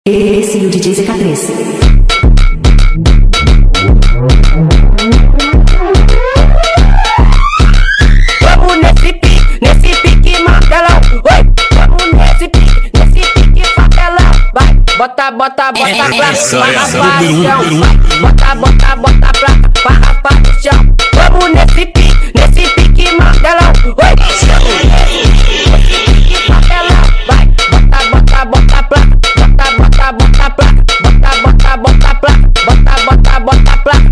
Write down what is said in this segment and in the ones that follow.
Esse e o DJ ZK3. Vamos nesse pique martelão. Oi, vamos nesse pique martelão. Vai, bota placa pra rapar no chão. Bota placa pra rapar no chão. Vamos nesse pique martelão. Oi, vai, bota placa. Bota placa.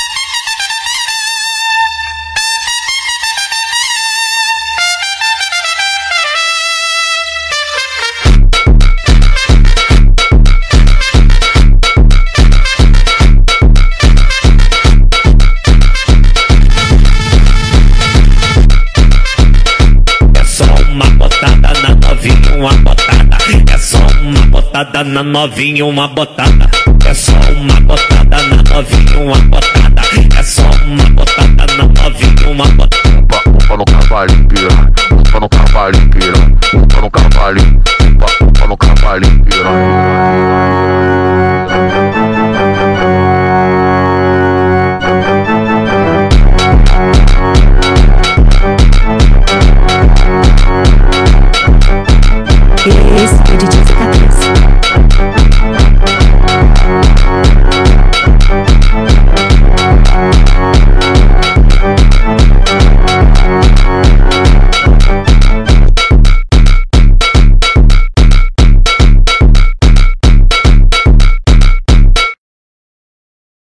É só uma botada na novinha, uma botada. É só uma botada na novinha, uma botada. É só uma botada na novinha, uma botada. É só uma botada na novinha, uma botada. Upa no cavalinho, pira. Upa no cavalinho, pira. Upa no cavalinho. Upa no cavalinho, pira.